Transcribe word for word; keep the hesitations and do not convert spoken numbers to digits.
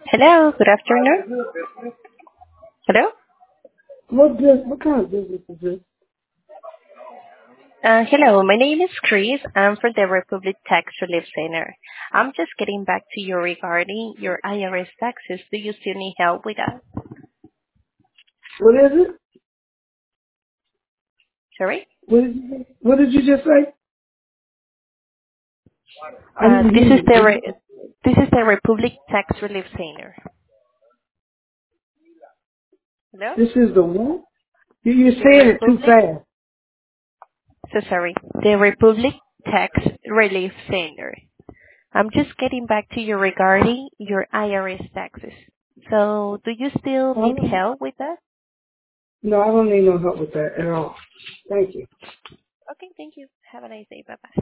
Hello, good afternoon. Hello. What business? What kind of business is this? Uh, hello, my name is Chris. I'm from the Republic Tax Relief Center. I'm just getting back to you regarding your I R S taxes. Do you still need help with that? What is it? Sorry? What did you, what did you just say? I Uh, didn't this hear is you. the What re- is it? this is the Republic Tax Relief Center. Hello? This is the what? You, you're The saying it too Republic. fast. So sorry. The Republic Tax Relief Center. I'm just getting back to you regarding your I R S taxes. So, do you still I need don't, help with that? no, I don't need no help with that at all. Thank you. Okay, thank you. Have a nice day. Bye bye.